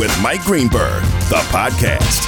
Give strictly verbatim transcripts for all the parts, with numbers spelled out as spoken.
with Mike Greenberg, the podcast.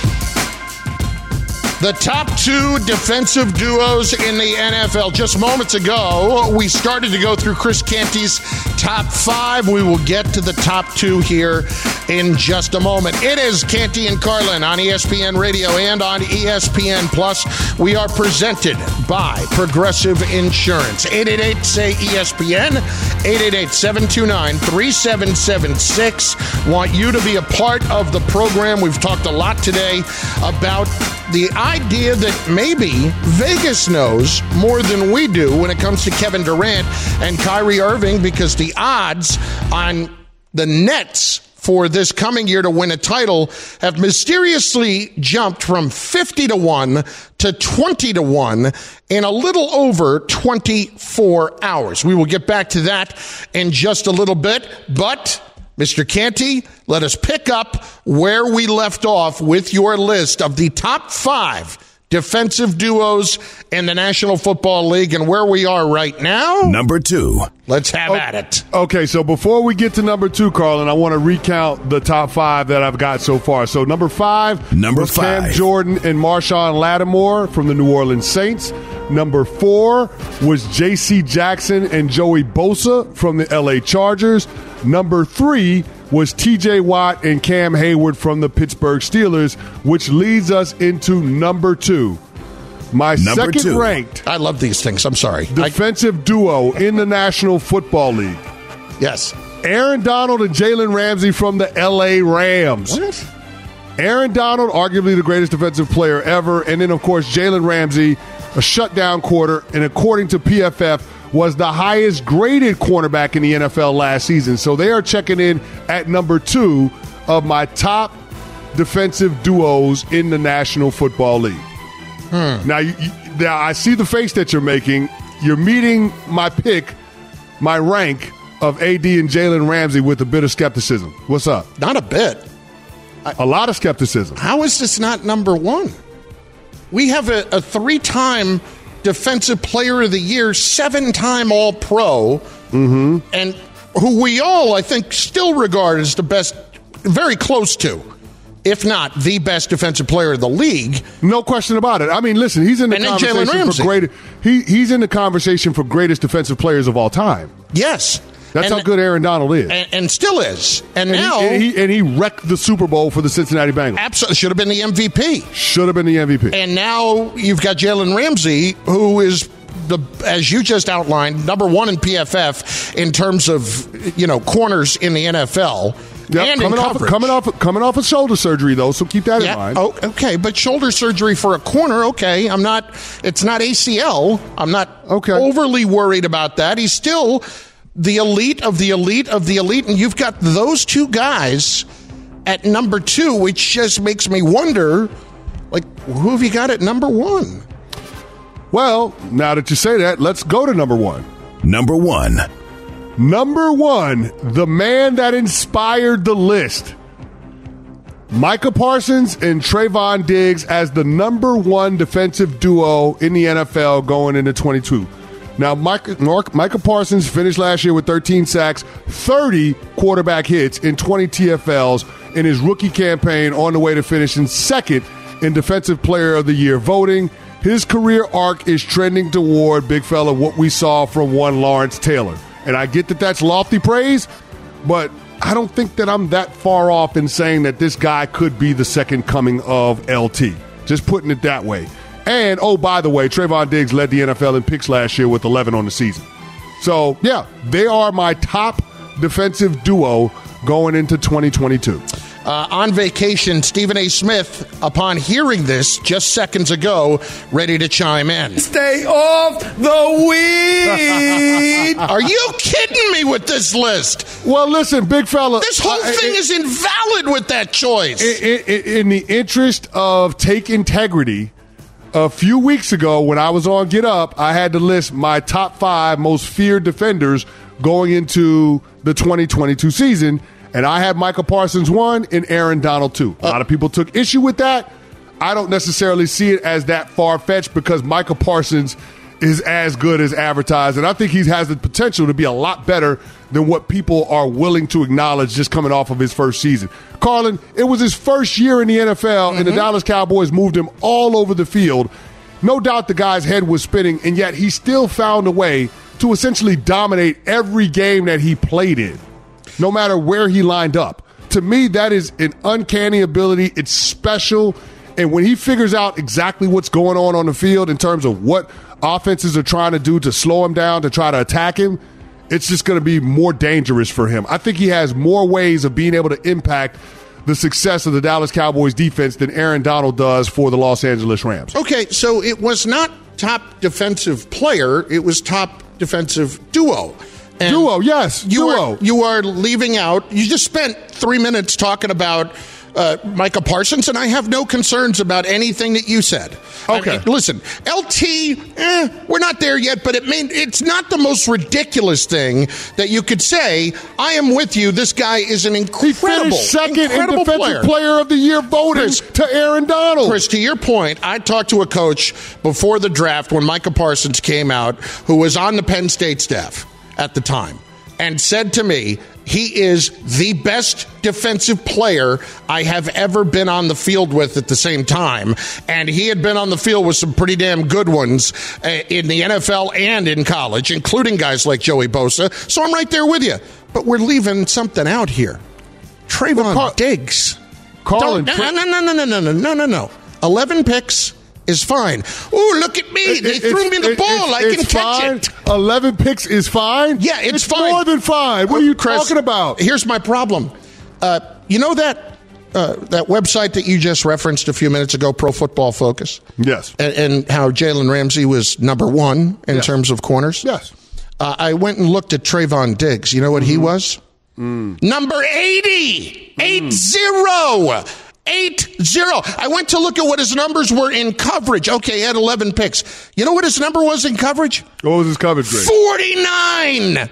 The top two defensive duos in the N F L. Just moments ago, we started to go through Chris Canty's top five. We will get to the top two here in just a moment. It is Canty and Carlin on E S P N Radio and on E S P N Plus. We are presented by Progressive Insurance. eight eight eight, say E S P N, eight eight eight, seven two nine, three seven seven six. Want you to be a part of the program. We've talked a lot today about the idea that maybe Vegas knows more than we do when it comes to Kevin Durant and Kyrie Irving, because the odds on the Nets for this coming year to win a title have mysteriously jumped from fifty to one to twenty to one in a little over twenty-four hours. We will get back to that in just a little bit, but Mister Canty, let us pick up where we left off with your list of the top five defensive duos in the National Football League, and where we are right now. Number two. Let's have oh, at it. Okay, so before we get to number two, Carlin, I want to recount the top five that I've got so far. So number five number was five. Cam Jordan and Marshawn Lattimore from the New Orleans Saints. Number four was J C Jackson and Joey Bosa from the L A Chargers. Number three was T J Watt and Cam Hayward from the Pittsburgh Steelers, which leads us into number two. My number second two. ranked I love these things. I'm sorry. defensive I, duo in the National Football League. Yes. Aaron Donald and Jalen Ramsey from the L A Rams. What? Aaron Donald, arguably the greatest defensive player ever. And then, of course, Jalen Ramsey, a shutdown quarter, and according to P F F, was the highest graded cornerback in the N F L last season. So they are checking in at number two of my top defensive duos in the National Football League. Hmm. Now, you, you, now, I see the face that you're making. You're meeting my pick, my rank of A D and Jalen Ramsey with a bit of skepticism. What's up? Not a bit. I, a lot of skepticism. How is this not number one? We have a, a three-time Defensive Player of the Year, seven-time All-Pro, mm-hmm. and who we all, I think, still regard as the best, very close to, if not the best defensive player of the league. No question about it. I mean, listen, he's in the and conversation for great. He he's in the conversation for greatest defensive players of all time. Yes. That's and, how good Aaron Donald is. And, and still is. And, and now... He, and, he, and he wrecked the Super Bowl for the Cincinnati Bengals. Absolutely. Should have been the M V P. Should have been the M V P. And now you've got Jalen Ramsey, who is, the as you just outlined, number one in P F F in terms of, you know, corners in the N F L. Yep, and coming in off, coverage. coming off, coming off of shoulder surgery, though, so keep that yeah, in mind. Oh, okay, but shoulder surgery for a corner, okay. I'm not. It's not A C L. I'm not okay. overly worried about that. He's still the elite of the elite of the elite, and you've got those two guys at number two, which just makes me wonder, like, who have you got at number one? Well, now that you say that, let's go to number one. Number one. Number one, the man that inspired the list. Micah Parsons and Trayvon Diggs as the number one defensive duo in the N F L going into twenty-two. Now, Micah, Mark, Micah Parsons finished last year with thirteen sacks, thirty quarterback hits, and twenty T F Ls in his rookie campaign, on the way to finishing second in Defensive Player of the Year voting. His career arc is trending toward, big fella, what we saw from one Lawrence Taylor. And I get that that's lofty praise, but I don't think that I'm that far off in saying that this guy could be the second coming of L T. Just putting it that way. And, oh, by the way, Trayvon Diggs led the N F L in picks last year with eleven on the season. So, yeah, they are my top defensive duo going into twenty twenty-two. Uh, on vacation, Stephen A. Smith, upon hearing this just seconds ago, ready to chime in. Stay off the weed! Are you kidding me with this list? Well, listen, big fella. This whole uh, thing it, is invalid with that choice. In, in, in the interest of take integrity, a few weeks ago when I was on Get Up, I had to list my top five most feared defenders going into the twenty twenty-two season. And I had Micah Parsons one and Aaron Donald two. A lot of people took issue with that. I don't necessarily see it as that far-fetched because Micah Parsons is as good as advertised. And I think he has the potential to be a lot better than what people are willing to acknowledge just coming off of his first season. Carlin, it was his first year in the N F L, mm-hmm. and the Dallas Cowboys moved him all over the field. No doubt the guy's head was spinning, and yet he still found a way to essentially dominate every game that he played in, no matter where he lined up. To me, that is an uncanny ability. It's special. And when he figures out exactly what's going on on the field in terms of what offenses are trying to do to slow him down, to try to attack him, it's just going to be more dangerous for him. I think he has more ways of being able to impact the success of the Dallas Cowboys defense than Aaron Donald does for the Los Angeles Rams. Okay, so it was not top defensive player, it was top defensive duo. And duo, yes, you duo. Are, you are leaving out, you just spent three minutes talking about Uh, Micah Parsons, and I have no concerns about anything that you said. Okay. I mean, listen, L T, eh, we're not there yet, but it may, it's not the most ridiculous thing that you could say. I am with you. This guy is an incredible, he finished second incredible in Defensive player. player of the Year voting Chris, to Aaron Donald. Chris, to your point, I talked to a coach before the draft when Micah Parsons came out, who was on the Penn State staff at the time, and said to me, he is the best defensive player I have ever been on the field with at the same time. And he had been on the field with some pretty damn good ones uh, in the N F L and in college, including guys like Joey Bosa. So I'm right there with you. But we're leaving something out here. Trayvon Car- Diggs. Carlin. No, no, no, no, no, no, no, no, no, no. eleven picks is fine. Ooh, look at me. It, they it, threw me the it, ball. It, I can it's catch fine. it. eleven picks is fine? Yeah, it's, it's fine. more than fine. What are you Chris, talking about? Here's my problem. Uh, you know that uh, that website that you just referenced a few minutes ago, Pro Football Focus? Yes. And, and how Jalen Ramsey was number one in yes. terms of corners? Yes. Uh, I went and looked at Trayvon Diggs. You know what mm. he was? Mm. Number eighty. Mm. Eight zero. Eight zero. I went to look at what his numbers were in coverage. Okay, he had eleven picks. You know what his number was in coverage? What was his coverage grade? forty-nine.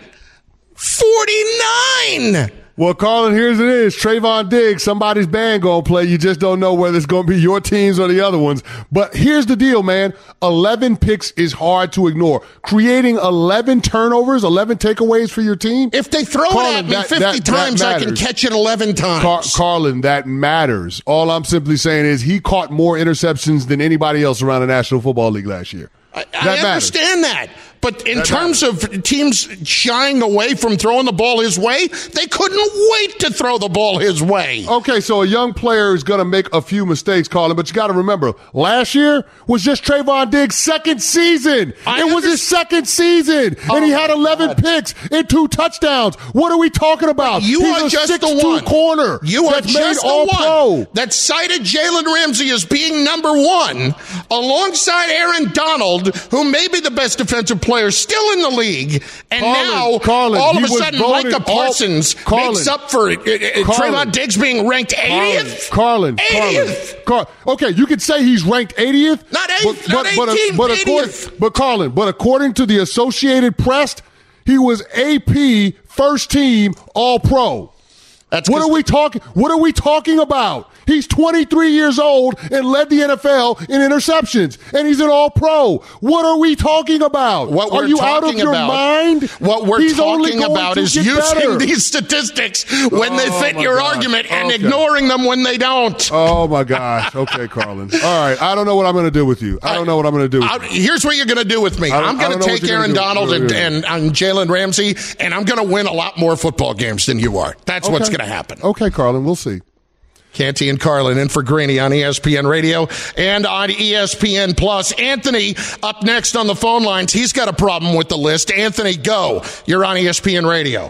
forty-nine. Well, Carlin, here's it is. Trayvon Diggs, somebody's band going to play. You just don't know whether it's going to be your teams or the other ones. But here's the deal, man. eleven picks is hard to ignore. Creating eleven turnovers, eleven takeaways for your team. If they throw Carlin, it at me that, fifty that, times, that I can catch it eleven times. Car- Carlin, that matters. All I'm simply saying is he caught more interceptions than anybody else around the National Football League last year. I, I understand that. But in that terms matters. of teams shying away from throwing the ball his way, they couldn't wait to throw the ball his way. Okay, so a young player is going to make a few mistakes, Colin, but you got to remember, last year was just Trayvon Diggs' second season. I it understand. was his second season, oh, and he had eleven God. picks and two touchdowns. What are we talking about? You He's are a just six the one corner. You are just the one pro. that cited Jalen Ramsey as being number one alongside Aaron Donald, who may be the best defensive player still in the league, and Carlin, now Carlin, all of a sudden Micah Parsons all, makes up for it. Trayvon Diggs being ranked eightieth? Carlin, eightieth? Carlin, okay, you could say he's ranked eightieth. Not eighth, but, not but, eighteenth, but, eightieth. According, but Carlin, but according to the Associated Press, he was A P first team All Pro. That's what are we talking? What are we talking about? He's twenty-three years old and led the N F L in interceptions, and he's an All-Pro. What are we talking about? What are you out of your about, mind? What we're he's talking about is using better. these statistics when oh, they fit your gosh. argument and okay. ignoring them when they don't. Oh my gosh! Okay, Carlin. All right, I don't know what I'm going to do with you. I don't know what I'm going to do. With I, you. Here's what you're going to do with me. I'm going to take Aaron Donald and, and, and Jalen Ramsey, and I'm going to win a lot more football games than you are. That's okay. what's going to happen. Okay, Carlin. We'll see. Canty and Carlin in for Greeny on E S P N Radio and on E S P N Plus. Anthony up next on the phone lines. He's got a problem with the list. Anthony, go. You're on E S P N Radio.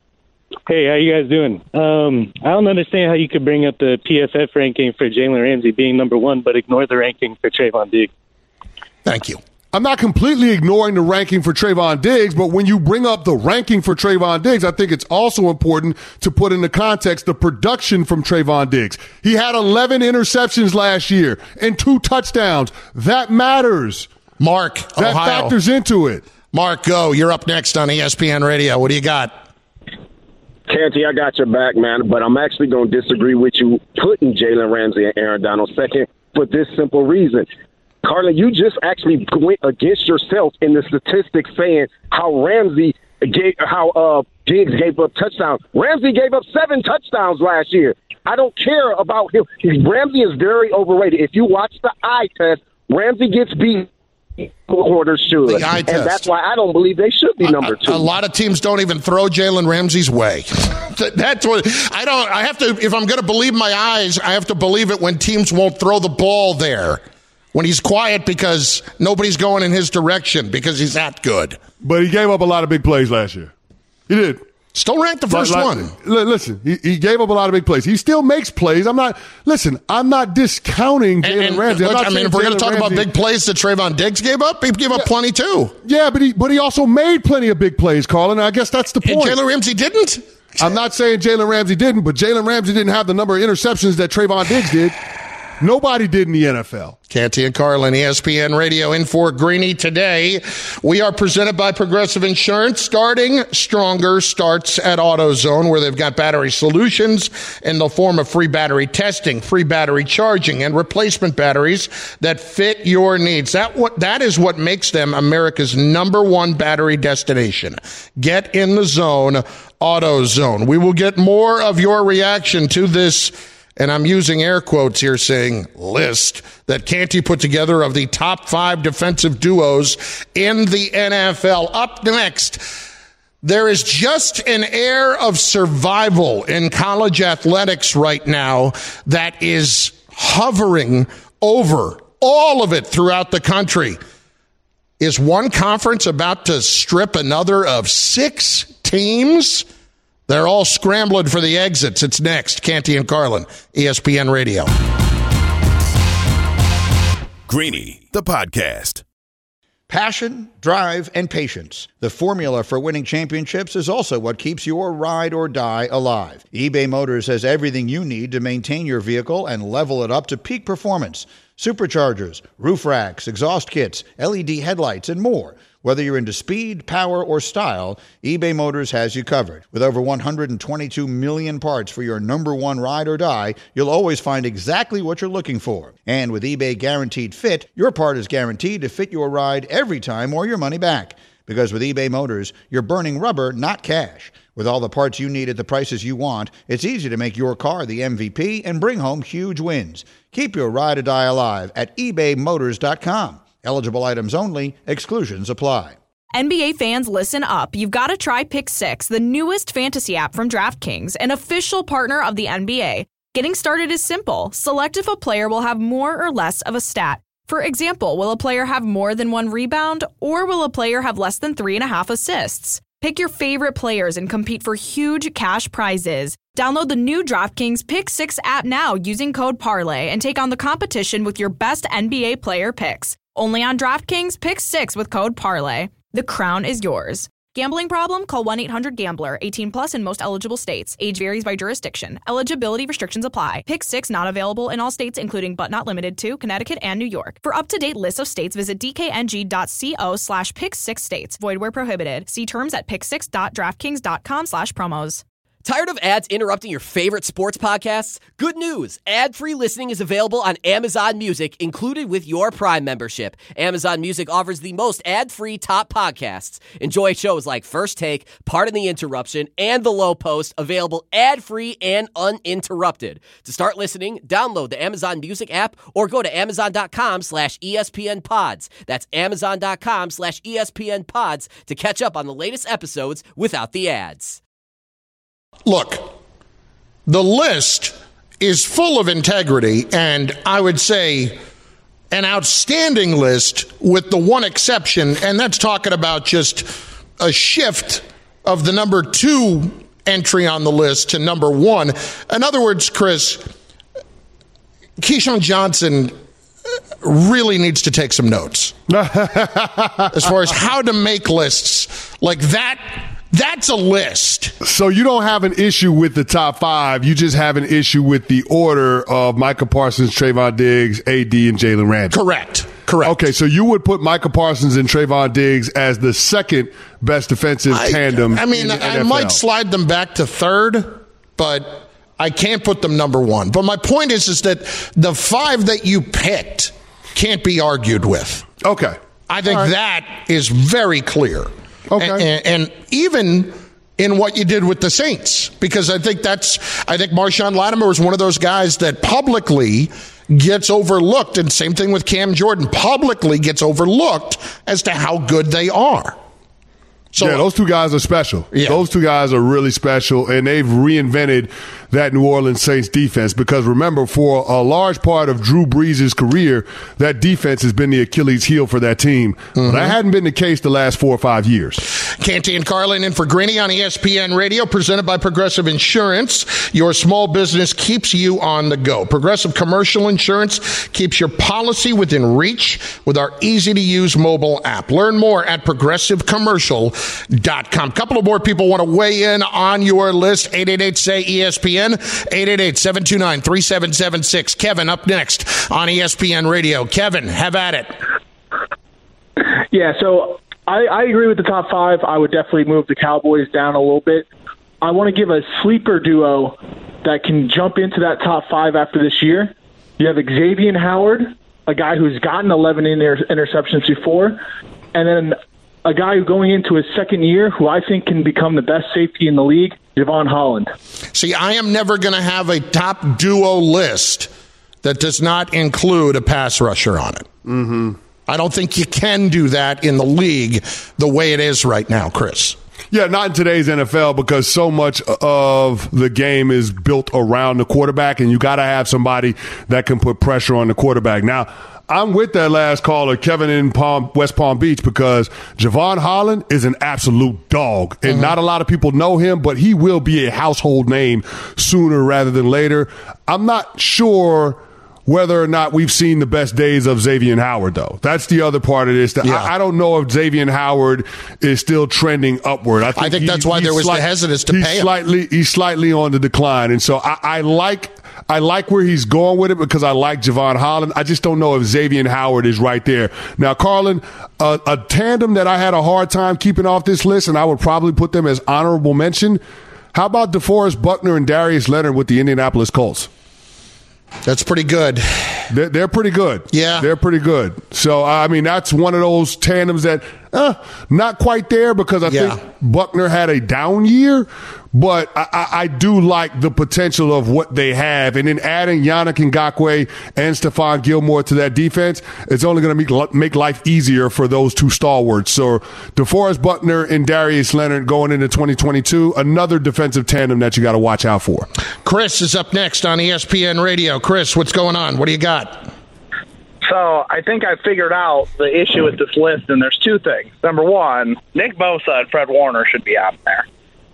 Hey, how you guys doing? Um, I don't understand how you could bring up the P F F ranking for Jalen Ramsey being number one, but ignore the ranking for Trayvon Diggs. Thank you. I'm not completely ignoring the ranking for Trayvon Diggs, but when you bring up the ranking for Trayvon Diggs, I think it's also important to put into context the production from Trayvon Diggs. He had eleven interceptions last year and two touchdowns. That matters. Mark, that Ohio. factors into it. Mark, go. You're up next on E S P N Radio. What do you got? Canty, I got your back, man, but I'm actually going to disagree with you putting Jalen Ramsey and Aaron Donald second for this simple reason. Carlin, you just actually went against yourself in the statistics saying how Ramsey gave, how uh, Diggs gave up touchdowns. Ramsey gave up seven touchdowns last year. I don't care about him. Ramsey is very overrated. If you watch the eye test, Ramsey gets beat. Quarters should, the eye and test. That's why I don't believe they should be number two. A, a lot of teams don't even throw Jalen Ramsey's way. That's what I don't. I have to. If I'm going to believe my eyes, I have to believe it when teams won't throw the ball there. When he's quiet because nobody's going in his direction because he's that good. But he gave up a lot of big plays last year. He did. Still ranked the first like, one. Listen, he, he gave up a lot of big plays. He still makes plays. I'm not. Listen, I'm not discounting Jalen Ramsey. I mean, if we're going to talk Ramsey, about big plays that Trayvon Diggs gave up, he gave up yeah, plenty too. Yeah, but he but he also made plenty of big plays, Colin. And I guess that's the point. And Jalen Ramsey didn't. I'm not saying Jalen Ramsey didn't, but Jalen Ramsey didn't have the number of interceptions that Trayvon Diggs did. Nobody did in the N F L. Canty and Carlin, E S P N Radio, in for Greeny today. We are presented by Progressive Insurance. Starting stronger starts at AutoZone, where they've got battery solutions in the form of free battery testing, free battery charging, and replacement batteries that fit your needs. That what that is what makes them America's number one battery destination. Get in the zone, AutoZone. We will get more of your reaction to this, and I'm using air quotes here saying list, that Canty put together of the top five defensive duos in the N F L. Up next, there is just an air of survival in college athletics right now that is hovering over all of it throughout the country. Is one conference about to strip another of six teams? They're all scrambling for the exits. It's next. Canty and Carlin, E S P N Radio. Greeny, the podcast. Passion, drive, and patience. The formula for winning championships is also what keeps your ride or die alive. eBay Motors has everything you need to maintain your vehicle and level it up to peak performance. Superchargers, roof racks, exhaust kits, L E D headlights, and more. Whether you're into speed, power, or style, eBay Motors has you covered. With over one hundred twenty-two million parts for your number one ride or die, you'll always find exactly what you're looking for. And with eBay Guaranteed Fit, your part is guaranteed to fit your ride every time or your money back. Because with eBay Motors, you're burning rubber, not cash. With all the parts you need at the prices you want, it's easy to make your car the M V P and bring home huge wins. Keep your ride or die alive at ebay motors dot com. Eligible items only. Exclusions apply. N B A fans, listen up. You've got to try Pick Six, the newest fantasy app from DraftKings, an official partner of the N B A. Getting started is simple. Select if a player will have more or less of a stat. For example, will a player have more than one rebound, or will a player have less than three and a half assists? Pick your favorite players and compete for huge cash prizes. Download the new DraftKings Pick Six app now using code Parlay and take on the competition with your best N B A player picks. Only on DraftKings Pick Six with code Parlay. The crown is yours. Gambling problem? Call one eight hundred gambler. eighteen plus in most eligible states. Age varies by jurisdiction. Eligibility restrictions apply. Pick Six not available in all states, including but not limited to Connecticut and New York. For up-to-date lists of states, visit dkng.co slash pick six states. Void where prohibited. See terms at pick six dot draftkings dot com slash promos. Tired of ads interrupting your favorite sports podcasts? Good news! Ad-free listening is available on Amazon Music, included with your Prime membership. Amazon Music offers the most ad-free top podcasts. Enjoy shows like First Take, Pardon the Interruption, and The Low Post, available ad-free and uninterrupted. To start listening, download the Amazon Music app or go to amazon.com slash ESPN pods. That's amazon.com slash ESPN pods to catch up on the latest episodes without the ads. Look, the list is full of integrity, and I would say an outstanding list with the one exception, and that's talking about just a shift of the number two entry on the list to number one. In other words, Chris, Keyshawn Johnson really needs to take some notes as far as how to make lists like that. That's a list. So you don't have an issue with the top five. You just have an issue with the order of Micah Parsons, Trayvon Diggs, A D, and Jalen Ramsey. Correct. Correct. Okay, so you would put Micah Parsons and Trayvon Diggs as the second best defensive I, tandem. I mean, in the I N F L. might slide them back to third, but I can't put them number one. But my point is, is that the five that you picked can't be argued with. Okay. I think right. that is very clear. Okay. And, and, and even in what you did with the Saints, because I think that's, I think Marshawn Lattimore was one of those guys that publicly gets overlooked, and same thing with Cam Jordan, publicly gets overlooked as to how good they are. So, yeah, those two guys are special. Yeah. Those two guys are really special, and they've reinvented that New Orleans Saints defense because, remember, for a large part of Drew Brees' career, that defense has been the Achilles heel for that team. Mm-hmm. But that hadn't been the case the last four or five years. Canty and Carlin in for Greeny on E S P N Radio, presented by Progressive Insurance. Your small business keeps you on the go. Progressive Commercial Insurance keeps your policy within reach with our easy-to-use mobile app. Learn more at progressive commercial dot com. A couple of more people want to weigh in on your list. eight eight eight, say E S P N, eight eight eight, seven two nine, three seven seven six. Kevin up next on E S P N Radio. Kevin, have at it. Yeah, so I, I agree with the top five. I would definitely move the Cowboys down a little bit. I want to give a sleeper duo that can jump into that top five after this year. You have Xavier Howard, a guy who's gotten eleven inter- interceptions before, and then a guy who going into his second year who I think can become the best safety in the league, Javon Holland. See, I am never going to have a top duo list that does not include a pass rusher on it. Mm-hmm. I don't think you can do that in the league the way it is right now, Chris. Yeah, not in today's N F L because so much of the game is built around the quarterback, and you got to have somebody that can put pressure on the quarterback. Now, I'm with that last caller, Kevin in Palm, West Palm Beach, because Javon Holland is an absolute dog. And mm-hmm. not a lot of people know him, but he will be a household name sooner rather than later. I'm not sure whether or not we've seen the best days of Xavier Howard, though. That's the other part of this. Yeah. I, I don't know if Xavier Howard is still trending upward. I think, I think he, that's why there was slight, the hesitance to he's pay him. Slightly, he's slightly on the decline. And so I, I like I like where he's going with it because I like Javon Holland. I just don't know if Xavier Howard is right there. Now, Carlin, uh, a tandem that I had a hard time keeping off this list, and I would probably put them as honorable mention. How about DeForest Buckner and Darius Leonard with the Indianapolis Colts? That's pretty good. They're, they're pretty good. Yeah. They're pretty good. So, I mean, that's one of those tandems that, uh, not quite there because I yeah. think Buckner had a down year, but I, I, I do like the potential of what they have. And then adding Yannick Ngakoue and Stephon Gilmore to that defense, it's only going to make, make life easier for those two stalwarts. So, DeForest Buckner and Darius Leonard going into twenty twenty-two, another defensive tandem that you got to watch out for. Chris is up next on E S P N Radio. Chris, what's going on? What do you got? So I think I figured out the issue with this list, and there's two things. Number one, Nick Bosa and Fred Warner should be out there.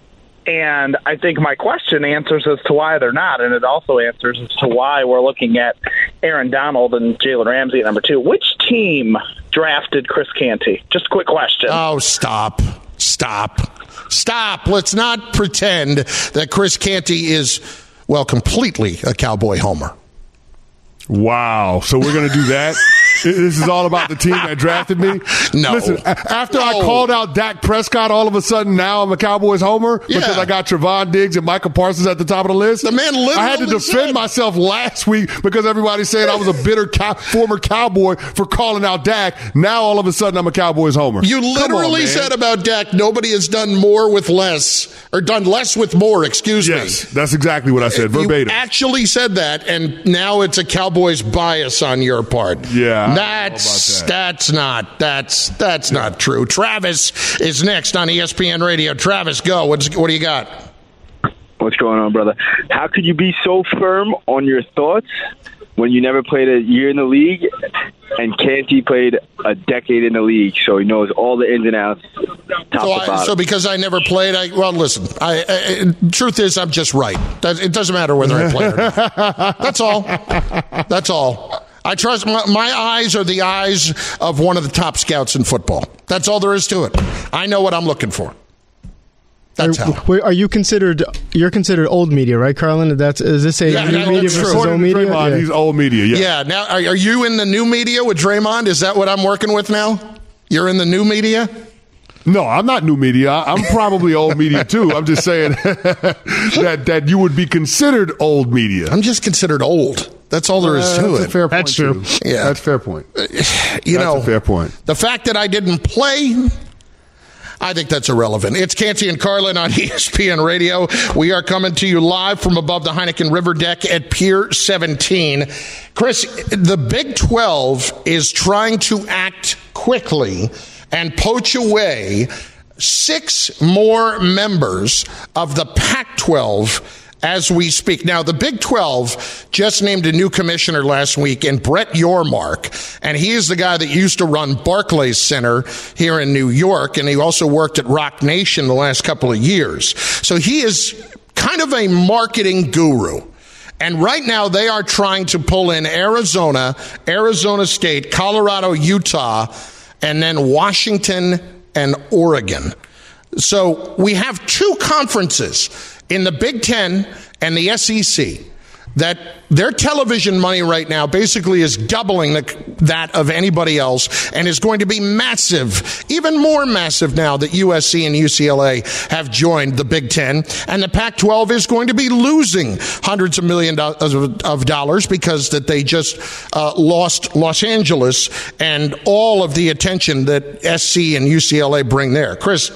And I think my question answers as to why they're not, and it also answers as to why we're looking at Aaron Donald and Jalen Ramsey at number two. Which team drafted Chris Canty? Just a quick question. Oh, stop. Stop. Stop. Let's not pretend that Chris Canty is, well, completely a Cowboy homer. Wow. So we're going to do that? This is all about the team that drafted me? No. Listen, after no. I called out Dak Prescott, all of a sudden now I'm a Cowboys homer yeah. because I got Trevon Diggs and Michael Parsons at the top of the list. The man literally I had to defend said. myself last week because everybody said I was a bitter cow- former Cowboy for calling out Dak. Now all of a sudden I'm a Cowboys homer. You literally on, said about Dak, nobody has done more with less, or done less with more, excuse yes, me. Yes, that's exactly what I said, verbatim. You actually said that, and now it's a Cowboys bias on your part. Yeah. That's that. that's not that's that's yeah. not true. Travis is next on E S P N Radio. Travis, go. What's, what do you got? What's going on, brother? How could you be so firm on your thoughts when you never played a year in the league, and Canty played a decade in the league, so he knows all the ins and outs, top so, to bottom. I, so because I never played, I well, listen. I, I truth is, I'm just right. It doesn't matter whether I play or not. That's all. That's all. I trust my, my eyes are the eyes of one of the top scouts in football. That's all there is to it. I know what I'm looking for. That's are, how. Are you considered? You're considered old media, right, Carlin? That's is this a yeah, new that, media versus true. old media? Draymond, yeah. He's old media. Yeah. Yeah. Now, are, are you in the new media with Draymond? Is that what I'm working with now? You're in the new media? No, I'm not new media. I'm probably old media too. I'm just saying that that you would be considered old media. I'm just considered old. That's all there is uh, to that's it. A fair point That's true. too. Yeah. That's a fair point. You that's know, a fair point. The fact that I didn't play, I think that's irrelevant. It's Canty and Carlin on E S P N Radio. We are coming to you live from above the Heineken River deck at Pier seventeen. Chris, the Big twelve is trying to act quickly and poach away six more members of the Pac twelve as we speak. Now, the Big twelve just named a new commissioner last week in Brett Yormark, and he is the guy that used to run Barclays Center here in New York, and he also worked at Rock Nation the last couple of years. So he is kind of a marketing guru. And right now they are trying to pull in Arizona, Arizona State, Colorado, Utah, and then Washington and Oregon. So we have two conferences in the Big Ten and the S E C that their television money right now basically is doubling the, that of anybody else and is going to be massive, even more massive now that U S C and U C L A have joined the Big Ten. And the Pac twelve is going to be losing hundreds of millions of dollars because that they just uh, lost Los Angeles and all of the attention that S C and U C L A bring there. Chris,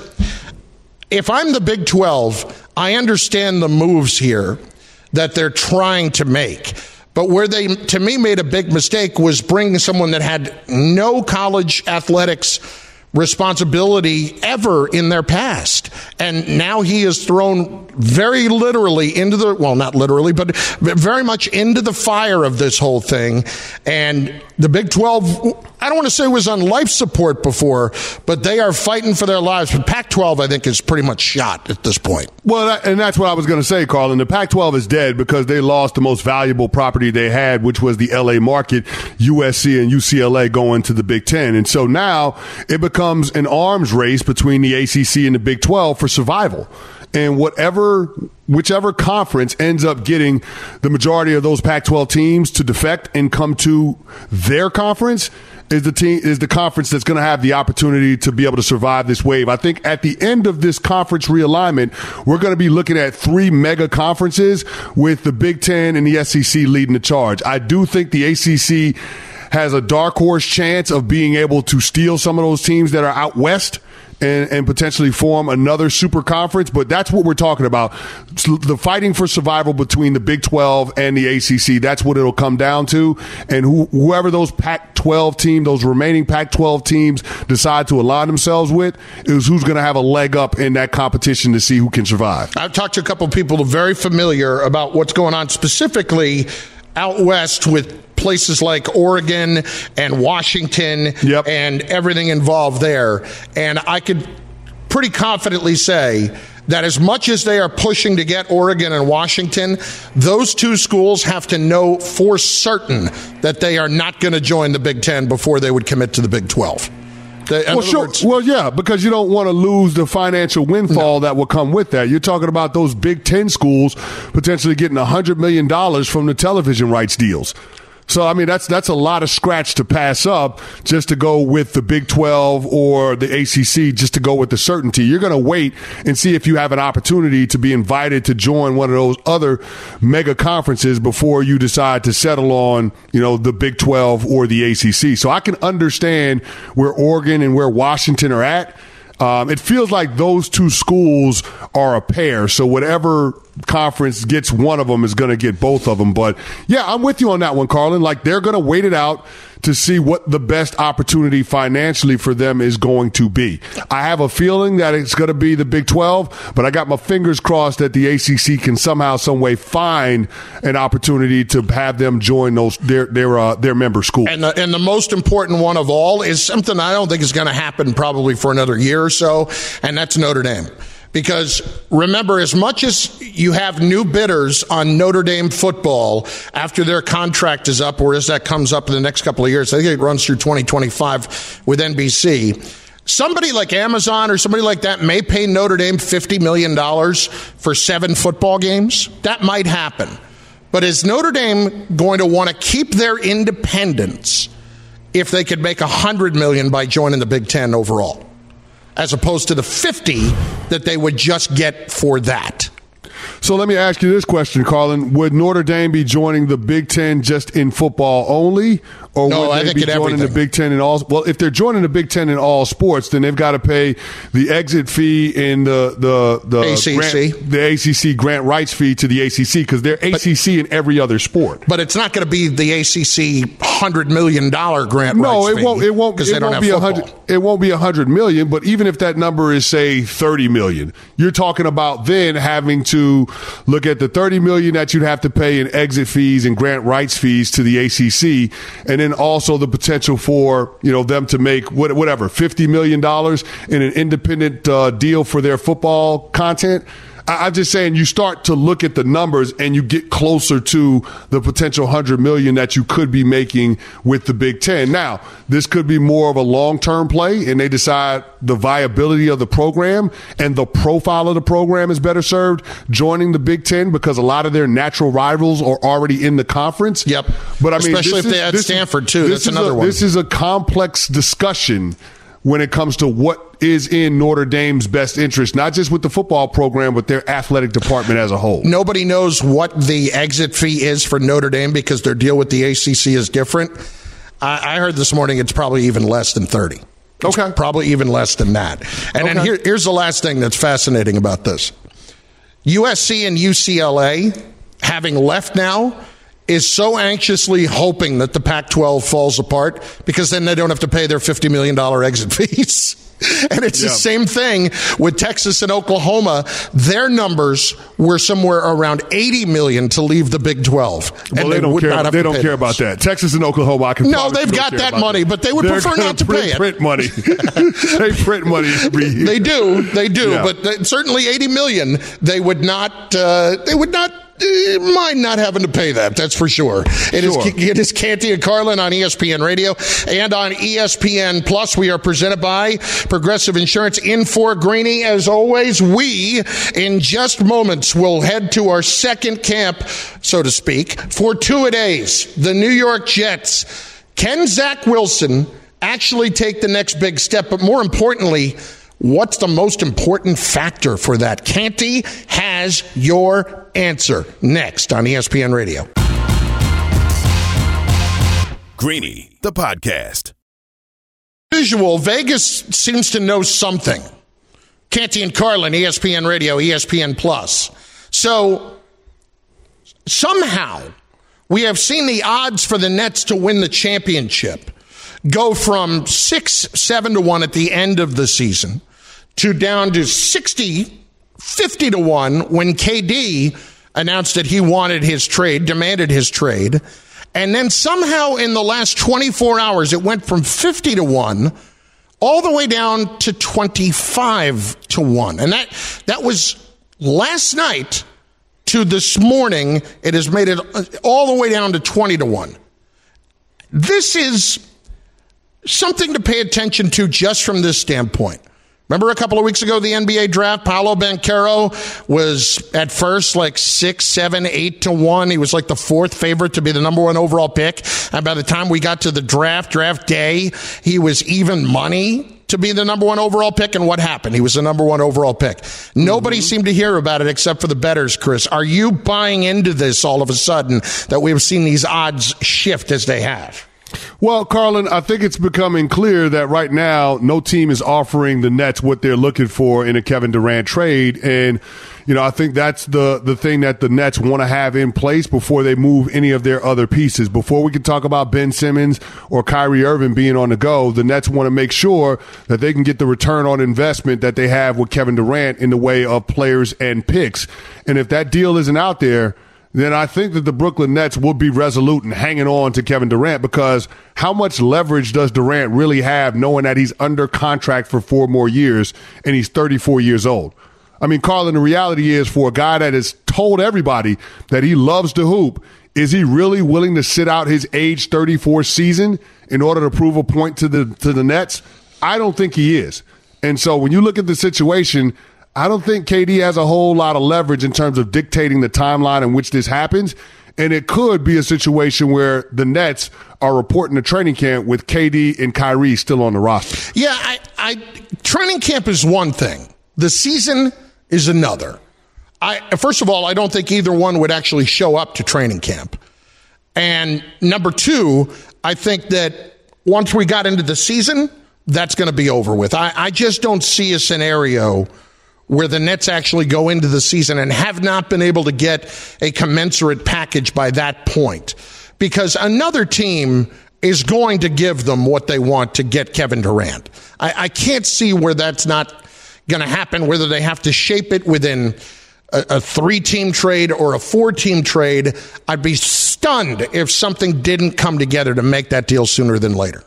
if I'm the Big twelve, I understand the moves here that they're trying to make. But where they, to me, made a big mistake was bringing someone that had no college athletics responsibility ever in their past. And now he is thrown very literally into the, well, not literally, but very much into the fire of this whole thing. And the Big twelve, I don't want to say was on life support before, but they are fighting for their lives. But Pac twelve, I think, is pretty much shot at this point. Well, that, and that's what I was going to say, Carlin. The Pac twelve is dead because they lost the most valuable property they had, which was the L A market, U S C and U C L A going to the Big Ten. And so now it becomes an arms race between the A C C and the Big twelve for survival. And whatever, whichever conference ends up getting the majority of those Pac twelve teams to defect and come to their conference is the team, is the conference that's going to have the opportunity to be able to survive this wave. I think at the end of this conference realignment, we're going to be looking at three mega conferences with the Big Ten and the S E C leading the charge. I do think the A C C has a dark horse chance of being able to steal some of those teams that are out west and, and potentially form another super conference. But that's what we're talking about. The fighting for survival between the Big twelve and the A C C, that's what it'll come down to. And who, whoever those Pac twelve teams, those remaining Pac twelve teams decide to align themselves with is who's going to have a leg up in that competition to see who can survive. I've talked to a couple of people who are very familiar about what's going on specifically out west with places like Oregon and Washington yep. and everything involved there. And I could pretty confidently say that as much as they are pushing to get Oregon and Washington, those two schools have to know for certain that they are not going to join the Big Ten before they would commit to the Big twelve. They, well, sure. Words, well, yeah, because you don't want to lose the financial windfall no. that will come with that. You're talking about those Big Ten schools potentially getting one hundred million dollars from the television rights deals. So, I mean, that's that's a lot of scratch to pass up just to go with the Big twelve or the A C C, just to go with the certainty. You're going to wait and see if you have an opportunity to be invited to join one of those other mega conferences before you decide to settle on, you know, the Big twelve or the A C C. So I can understand where Oregon and where Washington are at. Um, it feels like those two schools are a pair. So whatever conference gets one of them is going to get both of them. But, yeah, I'm with you on that one, Carlin. Like, they're going to wait it out to see what the best opportunity financially for them is going to be. I have a feeling that it's going to be the Big twelve, but I got my fingers crossed that the A C C can somehow, some way find an opportunity to have them join those their their uh, their member schools. And the, and the most important one of all is something I don't think is going to happen probably for another year or so, and that's Notre Dame. Because remember, as much as you have new bidders on Notre Dame football after their contract is up, or as that comes up in the next couple of years, I think it runs through twenty twenty-five with N B C, somebody like Amazon or somebody like that may pay Notre Dame fifty million dollars for seven football games. That might happen. But is Notre Dame going to want to keep their independence if they could make one hundred million dollars by joining the Big Ten overall, as opposed to the fifty that they would just get for that? So let me ask you this question, Carlin. Would Notre Dame be joining the Big Ten just in football only? Or no, would I they think be in joining everything. the Big Ten in all? Well, if they're joining the Big Ten in all sports, then they've got to pay the exit fee and the the the A C C, grant, the A C C grant rights fee to the A C C because they're A C C in every other sport. But it's not going to be the A C C hundred million dollar grant no, rights it fee. won't. It won't. Because It they don't won't have be a football. hundred. It won't be a hundred million. But even if that number is say thirty million, you're talking about then having to look at the thirty million that you'd have to pay in exit fees and grant rights fees to the A C C, and then also the potential for you know them to make what, whatever fifty million dollars in an independent uh, deal for their football content. I'm just saying you start to look at the numbers and you get closer to the potential one hundred million dollars that you could be making with the Big Ten. Now, this could be more of a long-term play, and they decide the viability of the program and the profile of the program is better served joining the Big Ten because a lot of their natural rivals are already in the conference. Yep. But I mean, especially this if is- they had this is- Stanford, too. this That's is another a- one. This is a complex discussion when it comes to what is in Notre Dame's best interest, not just with the football program, but their athletic department as a whole. Nobody knows what the exit fee is for Notre Dame because their deal with the A C C is different. I, I heard this morning it's probably even less than thirty. It's okay. Probably even less than that. And then Okay. here, here's the last thing that's fascinating about this. U S C and U C L A, having left now, is so anxiously hoping that the Pac twelve falls apart because then they don't have to pay their fifty million dollars exit fees. And it's Yeah. the same thing with Texas and Oklahoma. Their numbers were somewhere around eighty million dollars to leave the Big twelve. Well, and they, don't would care. not have They to don't pay care those. about that. Texas and Oklahoma, I can No, promise they've you don't got care that about money, but they would They're prefer gonna not to print, pay it. Print money. They print money every year. They do, they do, Yeah. but th- certainly eighty million. They would not. Uh, they would not. Uh, mind not having to pay that. That's for sure. It is. Sure. It is Canty and Carlin on E S P N Radio and on E S P N Plus. We are presented by Progressive Insurance. In for Greeny, as always. We in just moments will head to our second camp, so to speak, for two-a-days. The New York Jets. Can Zach Wilson actually take the next big step? But more importantly, what's the most important factor for that? Canty has your answer next on E S P N Radio. Greeny, the podcast. Usual, Vegas seems to know something. Canty and Carlin, E S P N Radio, E S P N Plus. So somehow we have seen the odds for the Nets to win the championship go from six, seven to one at the end of the season to down to sixty, fifty to one when K D announced that he wanted his trade, demanded his trade. And then somehow in the last twenty-four hours, it went from fifty to one all the way down to twenty-five to one. And that, that was last night to this morning. It has made it all the way down to twenty to one. This is something to pay attention to just from this standpoint. Remember a couple of weeks ago, the N B A draft, Paolo Banchero was at first like six, seven, eight to one. He was like the fourth favorite to be the number one overall pick. And by the time we got to the draft, draft day, he was even money to be the number one overall pick. And what happened? He was the number one overall pick. Nobody mm-hmm. seemed to hear about it except for the bettors, Chris. Are you buying into this all of a sudden that we've seen these odds shift as they have? Well, Carlin, I think it's becoming clear that right now no team is offering the Nets what they're looking for in a Kevin Durant trade. And, you know, I think that's the, the thing that the Nets want to have in place before they move any of their other pieces. Before we can talk about Ben Simmons or Kyrie Irving being on the go, the Nets want to make sure that they can get the return on investment that they have with Kevin Durant in the way of players and picks. And if that deal isn't out there, then I think that the Brooklyn Nets will be resolute in hanging on to Kevin Durant because how much leverage does Durant really have knowing that he's under contract for four more years and he's thirty-four years old? I mean, Carlin, the reality is for a guy that has told everybody that he loves to hoop, is he really willing to sit out his age thirty-four season in order to prove a point to the to the Nets? I don't think he is. And so when you look at the situation, I don't think K D has a whole lot of leverage in terms of dictating the timeline in which this happens. And it could be a situation where the Nets are reporting to training camp with K D and Kyrie still on the roster. Yeah, I, I training camp is one thing. The season is another. I, first of all, I don't think either one would actually show up to training camp. And number two, I think that once we got into the season, that's going to be over with. I, I just don't see a scenario where the Nets actually go into the season and have not been able to get a commensurate package by that point. Because another team is going to give them what they want to get Kevin Durant. I, I can't see where that's not going to happen, whether they have to shape it within a, a three-team trade or a four-team trade. I'd be stunned if something didn't come together to make that deal sooner than later.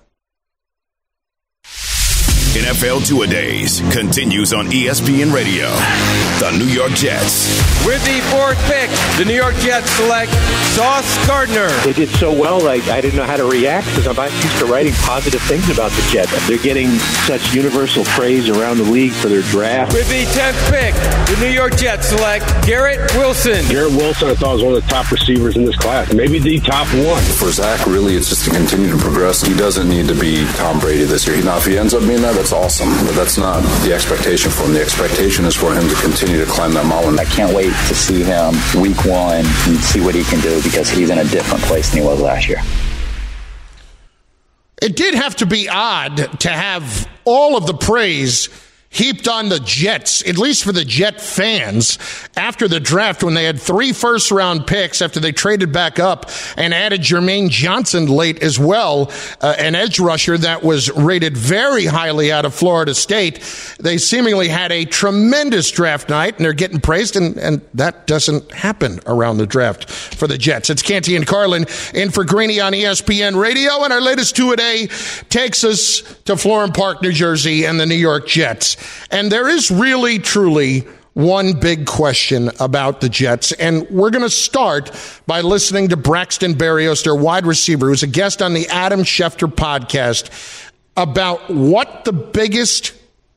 N F L Two-A-Days continues on E S P N Radio. The New York Jets. With the fourth pick, the New York Jets select Sauce Gardner. They did so well, like I didn't know how to react because I'm not used to writing positive things about the Jets. They're getting such universal praise around the league for their draft. With the tenth pick, the New York Jets select Garrett Wilson. Garrett Wilson, I thought, was one of the top receivers in this class. Maybe the top one. For Zach, really, it's just to continue to progress. He doesn't need to be Tom Brady this year. Now, if he ends up being that, that's awesome. But that's not the expectation for him. The expectation is for him to continue to climb that mountain. I can't wait to see him week one and see what he can do because he's in a different place than he was last year. It did have to be odd to have all of the praise heaped on the Jets, at least for the Jet fans, after the draft when they had three first-round picks after they traded back up and added Jermaine Johnson late as well, uh, an edge rusher that was rated very highly out of Florida State. They seemingly had a tremendous draft night, and they're getting praised, and, and that doesn't happen around the draft for the Jets. It's Canty and Carlin in for Greeny on E S P N Radio, and our latest two-a-day takes us to Florham Park, New Jersey, and the New York Jets. And there is really, truly one big question about the Jets. And we're going to start by listening to Braxton Berrios, their wide receiver, who's a guest on the Adam Schefter podcast, about what the biggest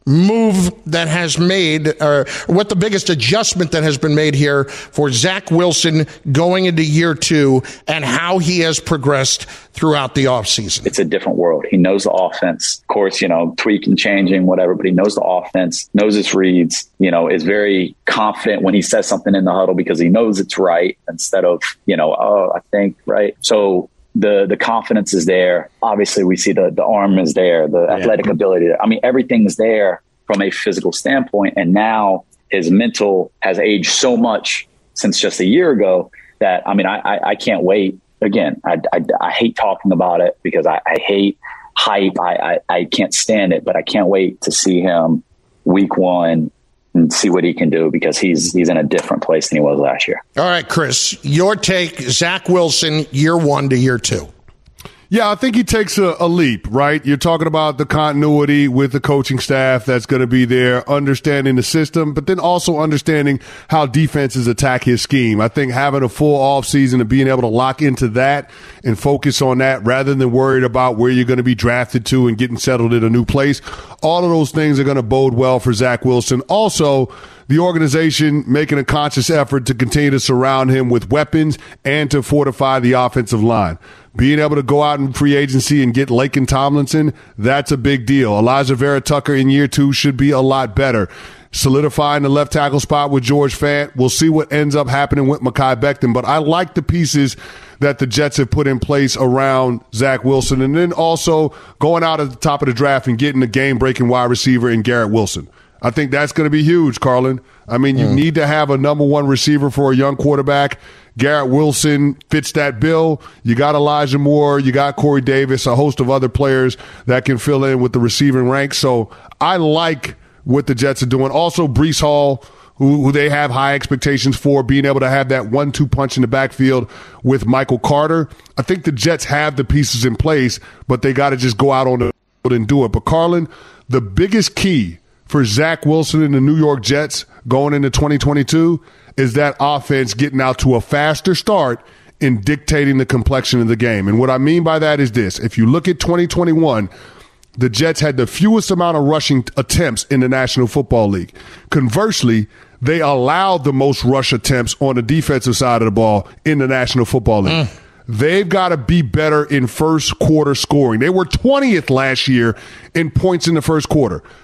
move that has made, or what the biggest adjustment that has been made here for Zach Wilson going into year two and how he has progressed throughout the offseason. It's a different world. He knows the offense. Of course, you know, tweaking, changing, whatever, but he knows the offense, knows his reads, you know, is very confident when he says something in the huddle because he knows it's right instead of, you know, oh, I think, right. So The the confidence is there. Obviously, we see the, the arm is there, the yeah. athletic ability. I mean, everything's there from a physical standpoint. And now his mental has aged so much since just a year ago that, I mean, I, I, I can't wait. Again, I, I, I hate talking about it because I, I hate hype. I, I, I can't stand it, but I can't wait to see him week one and see what he can do because he's he's in a different place than he was last year. All right, Chris, your take, Zach Wilson, year one to year two. Yeah, I think he takes a, a leap, right? You're talking about the continuity with the coaching staff that's going to be there, understanding the system, but then also understanding how defenses attack his scheme. I think having a full offseason and being able to lock into that and focus on that rather than worried about where you're going to be drafted to and getting settled in a new place, all of those things are going to bode well for Zach Wilson. Also, the organization making a conscious effort to continue to surround him with weapons and to fortify the offensive line. Being able to go out in free agency and get Laken Tomlinson, that's a big deal. Elijah Vera Tucker in year two should be a lot better. Solidifying the left tackle spot with George Fant. We'll see what ends up happening with Mekhi Becton, but I like the pieces that the Jets have put in place around Zach Wilson, and then also going out at the top of the draft and getting a game-breaking wide receiver in Garrett Wilson. I think that's going to be huge, Carlin. I mean, you mm. need to have a number one receiver for a young quarterback. Garrett Wilson fits that bill. You got Elijah Moore. You got Corey Davis, a host of other players that can fill in with the receiving ranks. So I like what the Jets are doing. Also, Breece Hall, who, who they have high expectations for, being able to have that one two punch in the backfield with Michael Carter. I think the Jets have the pieces in place, but they got to just go out on the field and do it. But, Carlin, the biggest key for Zach Wilson and the New York Jets going into twenty twenty-two is that offense getting out to a faster start in dictating the complexion of the game. And what I mean by that is this. If you look at twenty twenty-one, the Jets had the fewest amount of rushing attempts in the National Football League. Conversely, they allowed the most rush attempts on the defensive side of the ball in the National Football League. Mm. They've got to be better in first quarter scoring. They were twentieth last year in points in the first quarter.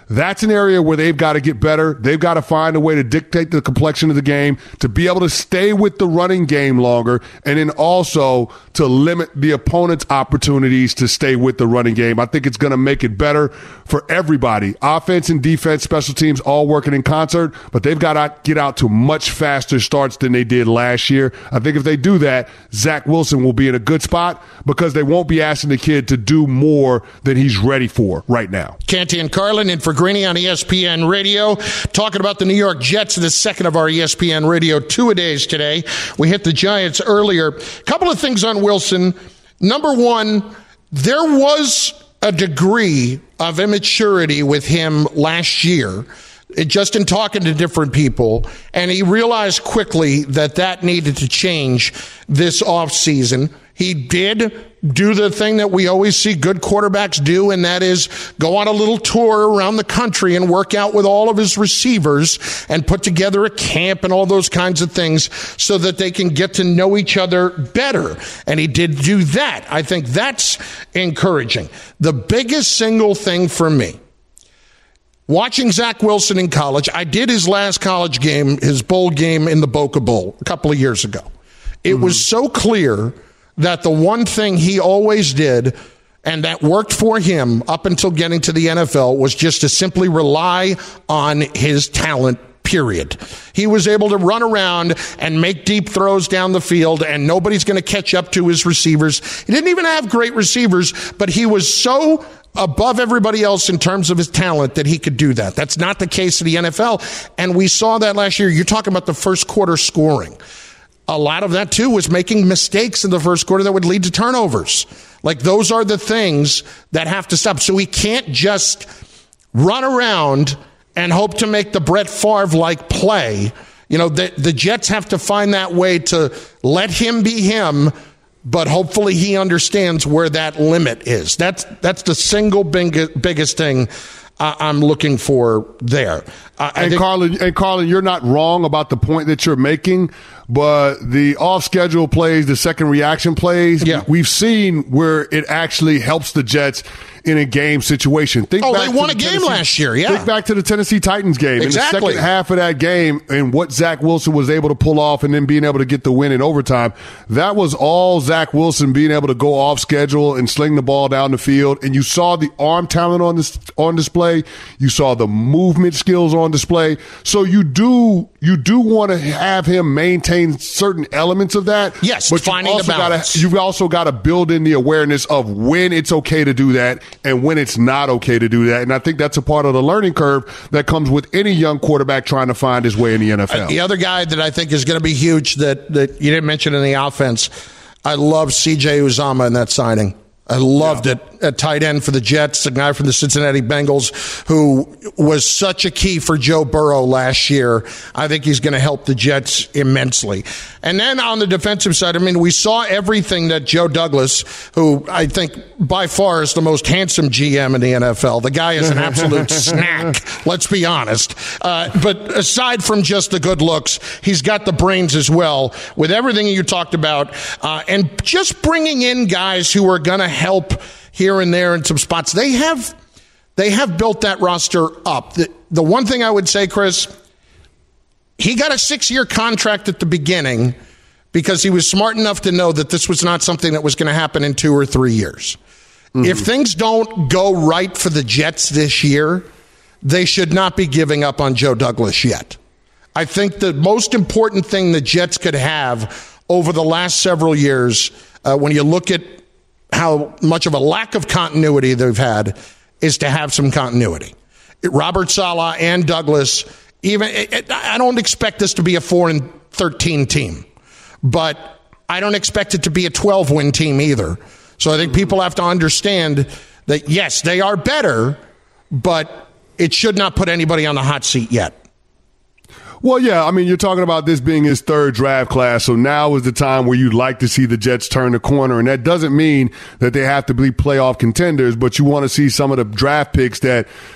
That's an area where they've got to get better. They've got to find a way to dictate the complexion of the game, to be able to stay with the running game longer, and then also to limit the opponent's opportunities to stay with the running game. I think it's going to make it better for everybody. Offense and defense, special teams, all working in concert, but they've got to get out to much faster starts than they did last year. I think if they do that, Zach Wilson will be in a good spot because they won't be asking the kid to do more than he's ready for right now. Canty and Carlin in for Greeny on E S P N Radio, talking about the New York Jets in the second of our E S P N Radio two-a-days today. We hit the Giants earlier. A couple of things on Wilson. Number one, there was a degree of immaturity with him last year, just in talking to different people, and he realized quickly that that needed to change this offseason. He did do the thing that we always see good quarterbacks do, and that is go on a little tour around the country and work out with all of his receivers and put together a camp and all those kinds of things so that they can get to know each other better. And he did do that. I think that's encouraging. The biggest single thing for me, watching Zach Wilson in college, I did his last college game, his bowl game in the Boca Bowl a couple of years ago. It mm-hmm. was so clear that the one thing he always did and that worked for him up until getting to the N F L was just to simply rely on his talent, period. He was able to run around and make deep throws down the field, and nobody's going to catch up to his receivers. He didn't even have great receivers, but he was so above everybody else in terms of his talent that he could do that. That's not the case in the N F L, and we saw that last year. You're talking about the first quarter scoring. A lot of that, too, was making mistakes in the first quarter that would lead to turnovers. Like, those are the things that have to stop. So he can't just run around and hope to make the Brett Favre-like play. You know, the, the Jets have to find that way to let him be him, but hopefully he understands where that limit is. That's, that's the single big, biggest thing uh, I'm looking for there. Uh, and, think- Carlin, and Carlin, you're not wrong about the point that you're making, but the off-schedule plays, the second reaction plays, yeah. we've seen where it actually helps the Jets in a game situation. Think oh, back they won the a game Tennessee, last year, yeah. Think back to the Tennessee Titans game. Exactly. In the second half of that game and what Zach Wilson was able to pull off and then being able to get the win in overtime, that was all Zach Wilson being able to go off schedule and sling the ball down the field. And you saw the arm talent on this on display. You saw the movement skills on display. So you do you do want to have him maintain certain elements of that. Yes, but finding the balance. Gotta, you've also got to build in the awareness of when it's okay to do that and when it's not okay to do that. And I think that's a part of the learning curve that comes with any young quarterback trying to find his way in the N F L. The other guy that I think is going to be huge that, that you didn't mention in the offense, I love C J Uzomah in that signing. I loved yeah. it at tight end for the Jets, a guy from the Cincinnati Bengals who was such a key for Joe Burrow last year. I think he's going to help the Jets immensely. And then on the defensive side, I mean, we saw everything that Joe Douglas, who I think by far is the most handsome G M in the N F L. The guy is an absolute snack, let's be honest. Uh, but aside from just the good looks, he's got the brains as well with everything you talked about. Uh, and just bringing in guys who are going to help here and there in some spots. They have they have built that roster up. The, the one thing I would say, Chris, he got a six-year contract at the beginning because he was smart enough to know that this was not something that was going to happen in two or three years. Mm-hmm. If things don't go right for the Jets this year, they should not be giving up on Joe Douglas yet. I think the most important thing the Jets could have over the last several years, uh, when you look at how much of a lack of continuity they've had, is to have some continuity. Robert Saleh and Douglas, even I don't expect this to be a four and thirteen team, but I don't expect it to be a twelve win team either. So I think people have to understand that, yes, they are better, but it should not put anybody on the hot seat yet. Well, yeah, I mean, you're talking about this being his third draft class, so now is the time where you'd like to see the Jets turn the corner, and that doesn't mean that they have to be playoff contenders, but you want to see some of the draft picks that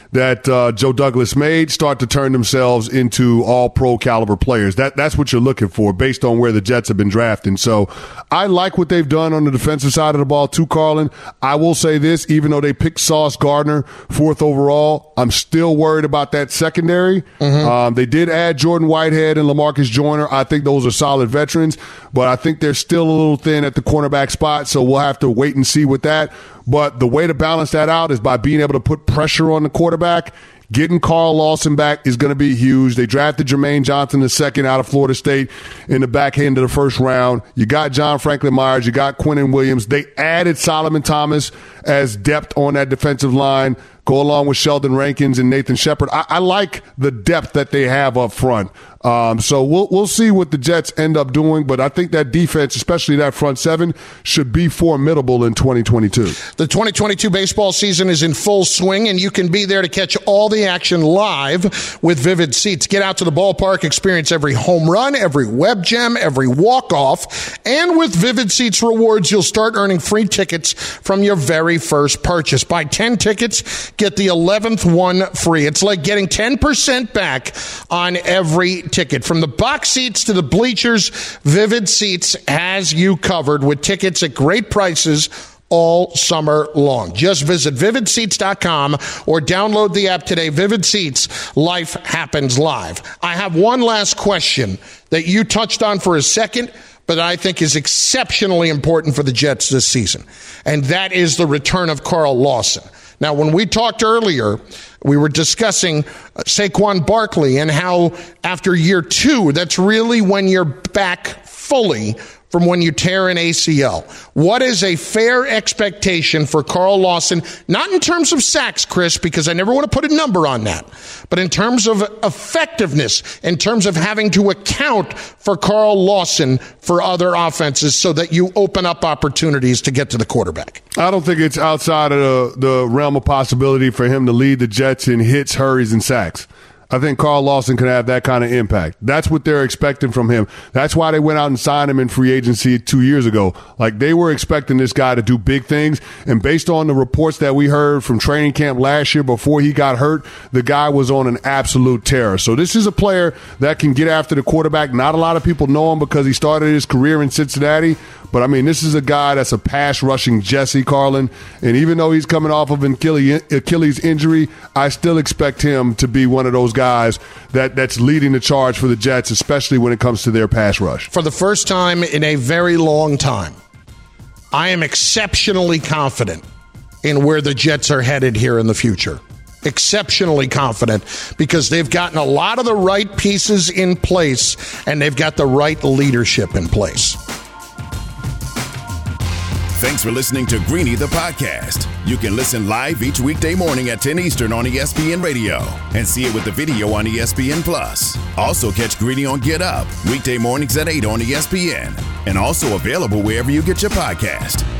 that uh, Joe Douglas made start to turn themselves into all-pro caliber players. That That's what you're looking for based on where the Jets have been drafting. So I like what they've done on the defensive side of the ball too, Carlin. I will say this, even though they picked Sauce Gardner fourth overall, I'm still worried about that secondary. Mm-hmm. Um, they did add Jordan Whitehead and LaMarcus Joyner. I think those are solid veterans, but I think they're still a little thin at the cornerback spot, so we'll have to wait and see with that. But the way to balance that out is by being able to put pressure on the quarterback. Getting Carl Lawson back is going to be huge. They drafted Jermaine Johnson the second out of Florida State in the back end of the first round. You got John Franklin Myers. You got Quinnen Williams. They added Solomon Thomas as depth on that defensive line, go along with Sheldon Rankins and Nathan Shepard. I, I like the depth that they have up front. Um, so we'll we'll see what the Jets end up doing, but I think that defense, especially that front seven, should be formidable in twenty twenty-two. The twenty twenty-two baseball season is in full swing, and you can be there to catch all the action live with Vivid Seats. Get out to the ballpark, experience every home run, every web gem, every walk-off, and with Vivid Seats rewards, you'll start earning free tickets from your very first purchase. Buy ten tickets, get the eleventh one free. It's like getting ten percent back on every ticket. From the box seats to the bleachers, Vivid Seats has you covered with tickets at great prices all summer long. Just visit vivid seats dot com or download the app today. Vivid Seats, life happens live. I have one last question that you touched on for a second, but I think is exceptionally important for the Jets this season, and that is the return of Carl Lawson. Now, when we talked earlier, we were discussing Saquon Barkley and how after year two, that's really when you're back fully from when you tear an A C L. What is a fair expectation for Carl Lawson? Not in terms of sacks, Chris, because I never want to put a number on that, but in terms of effectiveness, in terms of having to account for Carl Lawson for other offenses so that you open up opportunities to get to the quarterback. I don't think it's outside of the, the realm of possibility for him to lead the Jets in hits, hurries, and sacks. I think Carl Lawson can have that kind of impact. That's what they're expecting from him. That's why they went out and signed him in free agency two years ago. Like, they were expecting this guy to do big things. And based on the reports that we heard from training camp last year before he got hurt, the guy was on an absolute tear. So this is a player that can get after the quarterback. Not a lot of people know him because he started his career in Cincinnati. But, I mean, this is a guy that's a pass-rushing Jesse, Carlin. And even though he's coming off of an Achilles injury, I still expect him to be one of those guys that, that's leading the charge for the Jets, especially when it comes to their pass rush. For the first time in a very long time, I am exceptionally confident in where the Jets are headed here in the future. Exceptionally confident because they've gotten a lot of the right pieces in place and they've got the right leadership in place. Thanks for listening to Greeny the podcast. You can listen live each weekday morning at ten Eastern on E S P N Radio and see it with the video on E S P N Plus. Also catch Greeny on Get Up weekday mornings at eight on E S P N and also available wherever you get your podcast.